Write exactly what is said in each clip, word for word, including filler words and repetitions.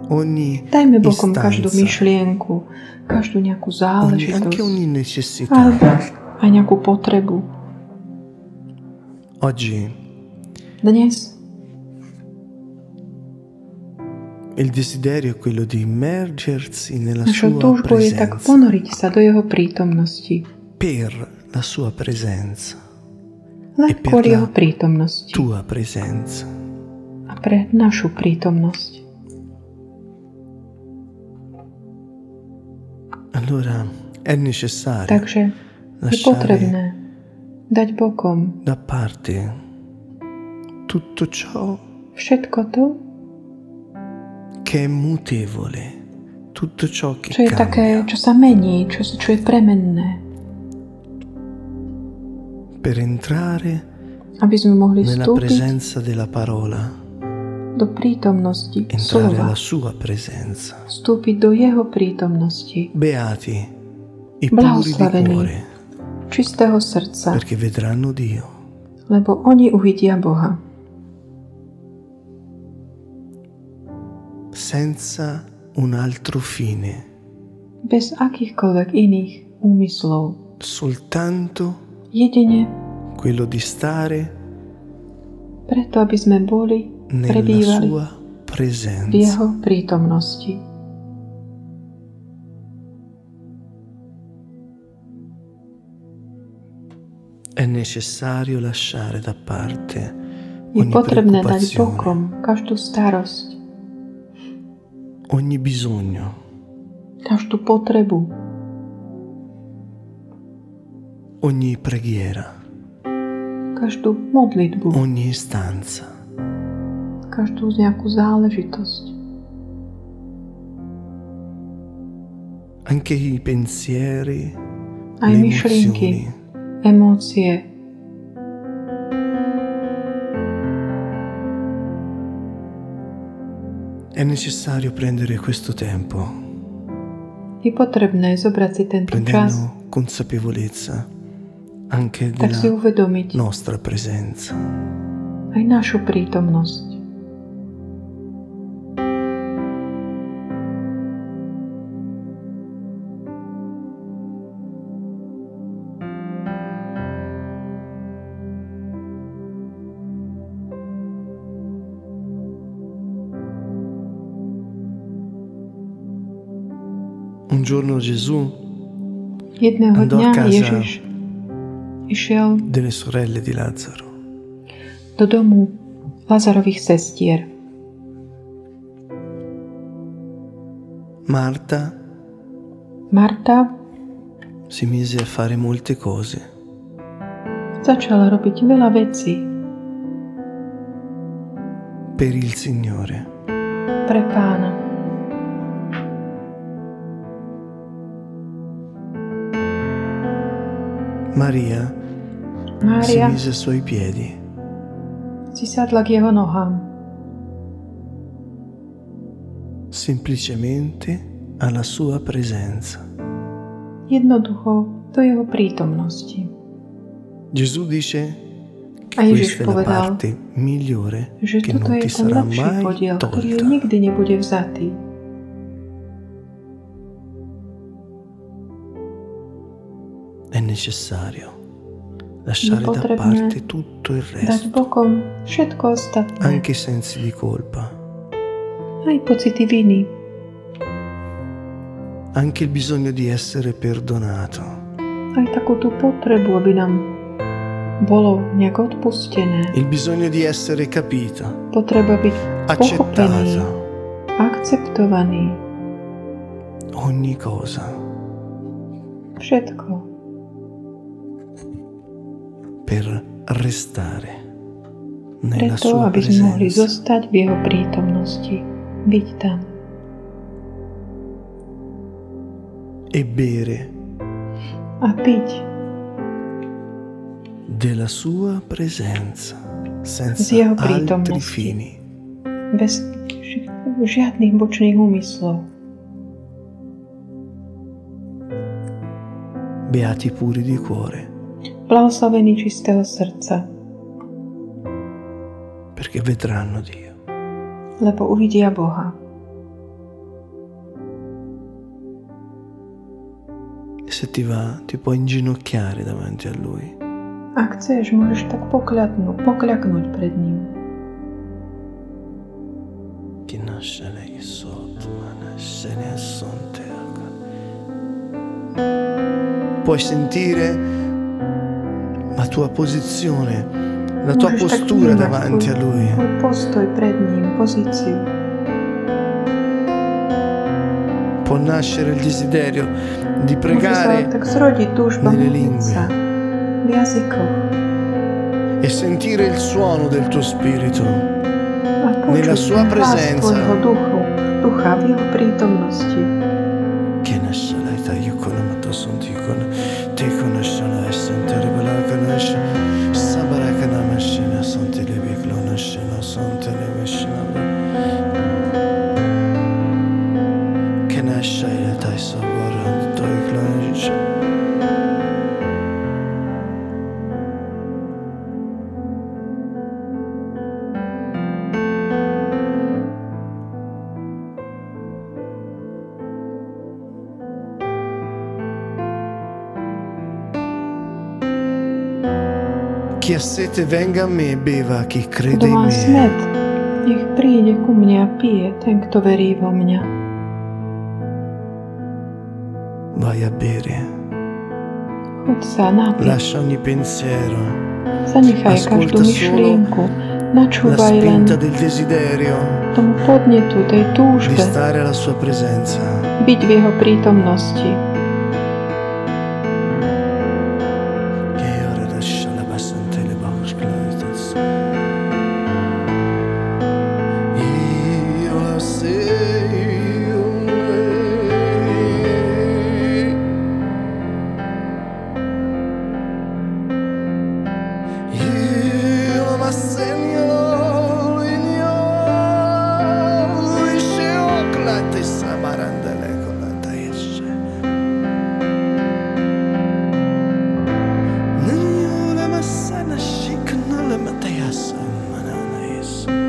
ogni Dajme bokom každú istanza, myšlienku, každú nejakú ogni, záležitosť, anche ogni necessità. alebo aj nejakú potrebu. Oggi Dnes il desiderio è quello di immergersi nella našou sua túžbou je tak presenza, ponoriť sa do jeho prítomnosti. per la sua presenza, Len E per kvôli la jeho prítomnosti tua presenza. a pre našu prítomnosť. Allora è necessario Takže je lasciare potrebné dať bokom da parte tutto ciò všetko to, che è mutevole, tutto ciò che čo je také, cambia, čo sa mení, čo, čo je premenné, per entrare aby sme mohli nella vstúpiť presenza della parola, do prítomnosti entrare slova, alla sua presenza. vstúpiť do jeho prítomnosti, Beati i puri di blahoslavení cuore, čistého srdca, perché vedranno Dio. lebo oni uvidia Boha. Senza un altro fine, Bez akýchkoľvek iných úmyslov. soltanto Jedine quello di stare preto, aby sme boli, nella prebývali sua v presenza. jeho prítomnosti. È necessario lasciare da parte Je ogni potrebné dať preoccupazione, bokom každú starosť, ogni bisogno, každú potrebu, ogni preghiera, každú modlitbu, ogni istanza, každú nejakú záležitosť. anche i pensieri, Aj le myšlienky, emozioni. emócie. È necessario prendere questo tempo, Je potrebné zobrať si tento čas, prendendo consapevolezza anche tak si della uvedomiť nostra presenza. aj našu prítomnosť. Un giorno Gesù Jedného andò a dňa casa Ježiš išiel delle sorelle di Lazzaro. do domu Lazarových sestier. Marta Marta si mise a fare molte cose, začala robiť veľa vecí per il Signore. pre Pána. Maria si Mária mise ai suoi piedi, si sadla k jeho nohám. semplicemente alla sua presenza. Jednoducho do jeho prítomnosti. Gesù dice A che Ježiš questa è la povedal, parte migliore že che toto non je ti ten sarà lepší mai podiel, ktorý tolta. nikdy nebude vzatý. È necessario Je lasciare da potrebné parte tutto il dať resto, bokom všetko ostatné, anche i sensi di colpa, aj pocity viny, anche il bisogno di essere perdonato, aj takú tú potrebu, aby nám bolo nejak odpustené, il bisogno di essere capito, potreba byť pochopený, accettato, akceptovaný, ogni cosa všetko per restare nella preto, sua aby sme mohli presenza zostať v jeho prítomnosti, byť tam e bere a piť della sua presenza z senza jeho altri prítomnosti, fini. bez ži- žiadnych bočných úmyslov. Beati puri di cuore, Blahoslavení čistého srdca, perché vedranno Dio. lebo uvidia Boha. se ti va, ti puoi inginocchiare davanti a Lui. Ak chceš, môžeš tak pokľaknúť, pokľaknúť pred ním. Chi nasce lei sotto, ma nasce ne sonte. Puoi sentire la tua posizione, la tua Môžeš tak postura vnímať davanti a Lui. tvoj postoj pred ním, pozíciu. Può nascere il desiderio di Môže sa pregare tak zrodiť túžba nelle modliť lingue. sa v jazykoch e sentire il suono del tuo spirito a nella počuť sua hlas presenza. tvojho duchu, ducha v jeho prítomnosti. Che nasce lei taglio con la matto sonti con te conosce la sentire bella conosce sabara che la machina sonti le biclo nasce la sonti le machina che nasce la tai sabara to i clonisce. Chi ha sete venga a me e beva, chi crede Kto in má me. smet, nech príde ku mne a pije, ten, kto verí vo mňa. Vai a bere, Choď sa napiť, lascia ogni pensiero, zanechaj každú ascolta myšlienku, la načúvaj len spinta del desiderio tomu podnetu, tej di túžbe, stare alla sua presenza. byť v jeho prítomnosti. Che ora lascia la passante le bosclatas. Io la sei, io lei. Io la segno in io, isce oclate samarandele con la taesce. Nella massana chic non le matayasa manana is.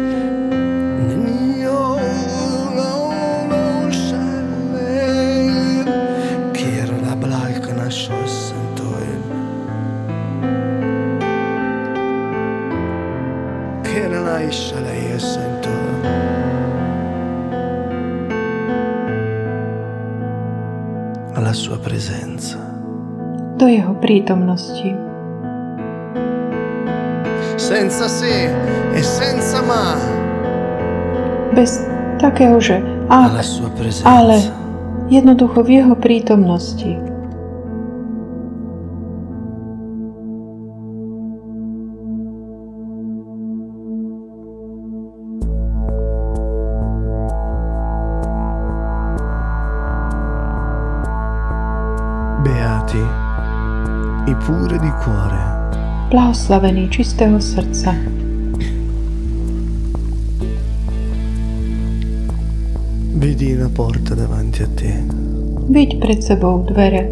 Nio no no shale. Che era la blaica na sento el. Che era la isha la sento. Alla sua presenza. Do jeho prítomnosti. Senza se e senza ma, Bez takého, že alla ak, sua presenza. ale jednoducho v jeho prítomnosti. Beati i pure di cuore, Blahoslavený čistého srdca. vedi una porta davanti a te, Vidť pred sebou dvere.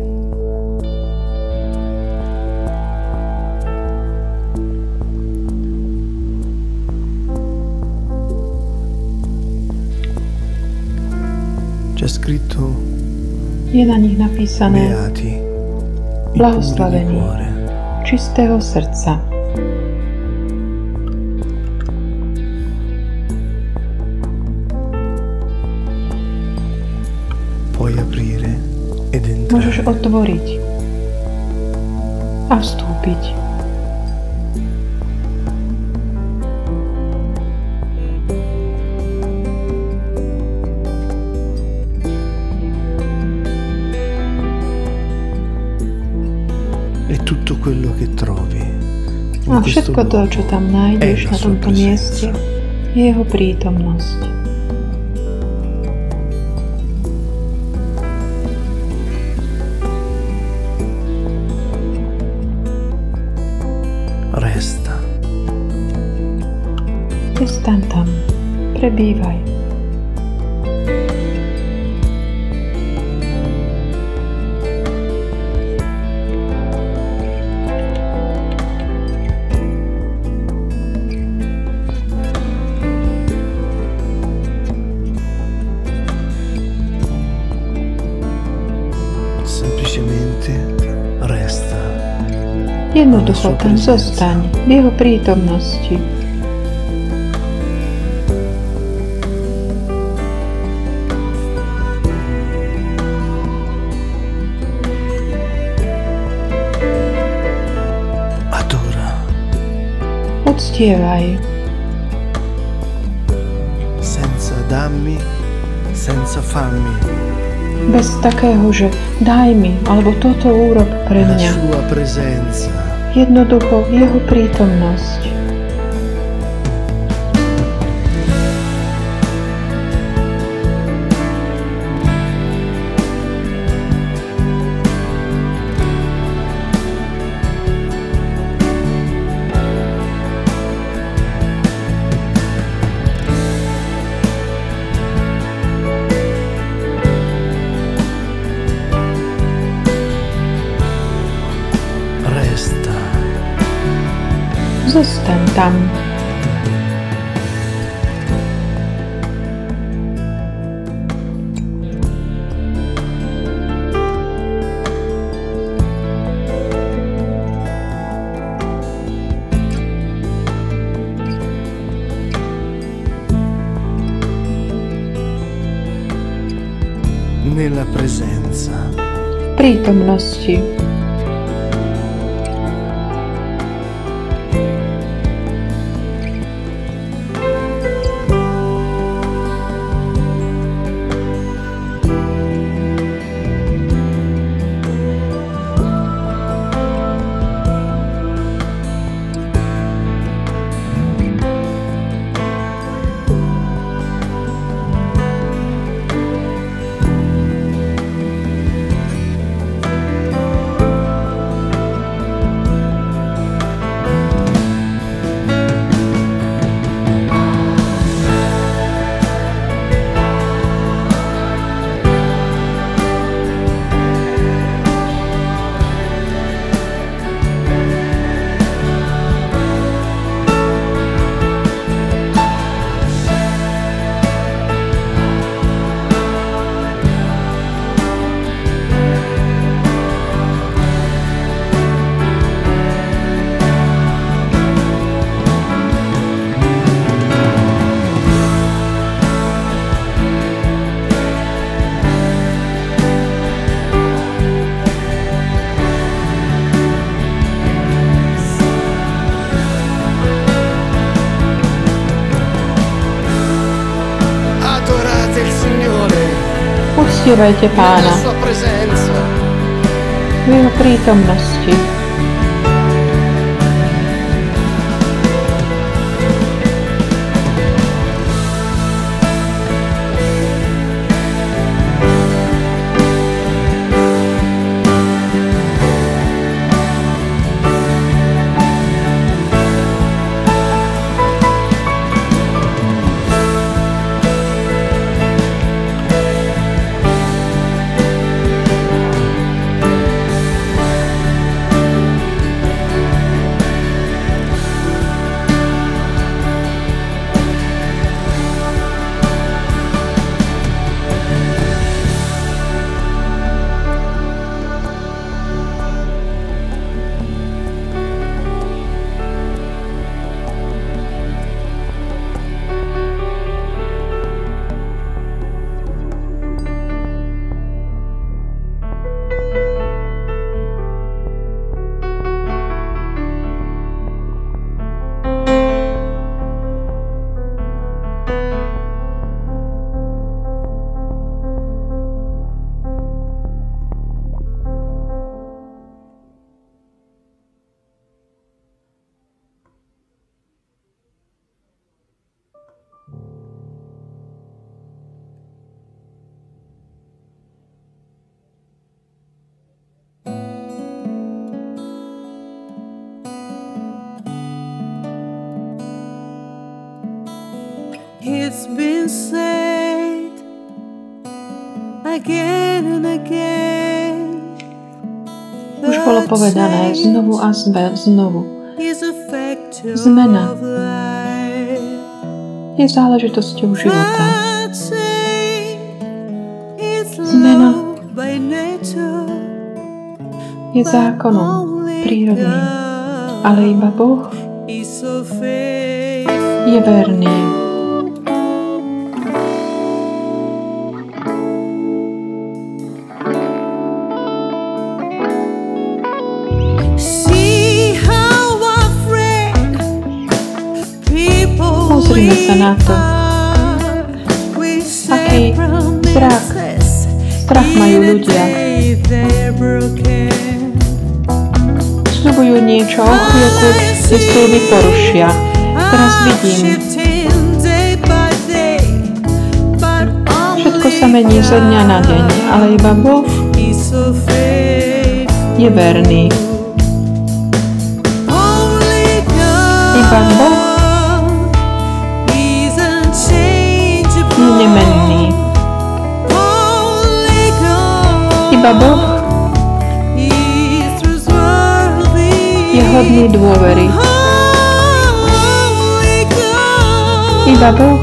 c'è scritto Je na nich napísané beati i pure di Blahoslavení cuore. čistého srdca. Puoi aprire ed Môžeš entrare. otvoriť a vstúpiť. E tutto quello che trovi in A questo všetko to, čo luogo tam è nájdeš la na sua tomto mieste, presenza. je jeho prítomnosť. Resta, Zostaň tam, prebývaj. semplicemente Jednoducho tam zostaň v jeho prítomnosti. Uctievaj. Senza dammi, senza fammi. Bez takého, že daj mi, alebo toto urob pre La mňa. sua presenza. Jednoducho jeho prítomnosť. Zostaň tam. Nella presenza. V prítomnosti. Uctievajte Pána v jeho prítomnosti. It's been said again and again. Už bolo povedané znovu a znovu. Zmena je záležitosťou života. Zmena je zákonom prírodným. ale iba Boh He's so faithful. je verný. See how afraid people Pozrime sa na to, are. We aký say strach, promises strach majú in a ľudia. day they're broken. Sľubujú niečo o chvíľku, tie sľuby porušia. Teraz vidím, všetko sa mení zo dňa na deň, ale iba Boh je verný. Iba Boh je nemenný. Iba Boh je hodný dôvery. Iba Boh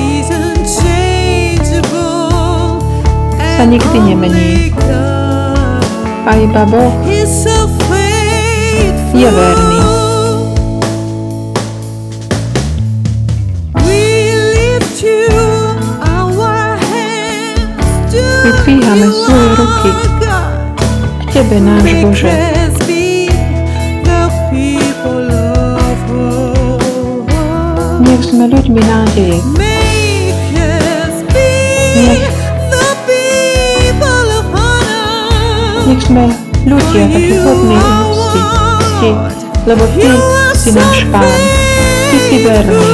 sa nikdy nemení. A iba Boh je verný. Vytvíhame svoje ruky k Tebe, náš Bože. Nech sme ľuďmi nádeje. Nech, nech sme ľudia takí hodní úcty, Ti, lebo Ty si náš Pán. Ty si verný.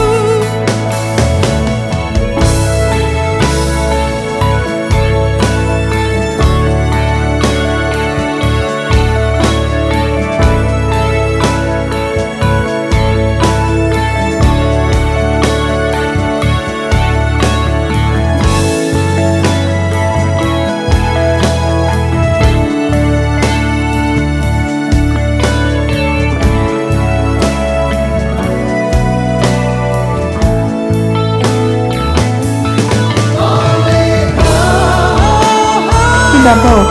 Iba Boh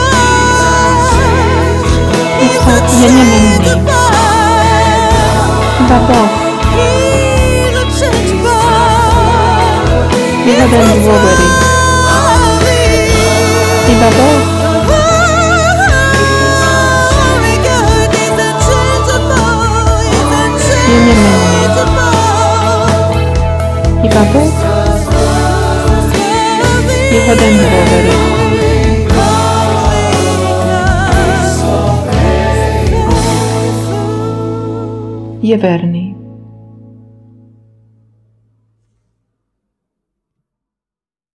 je nemenný. Iba Boh je hoden dôvery. Iba Boh je nemenný. Iba Boh je hoden dôvery. Je verný.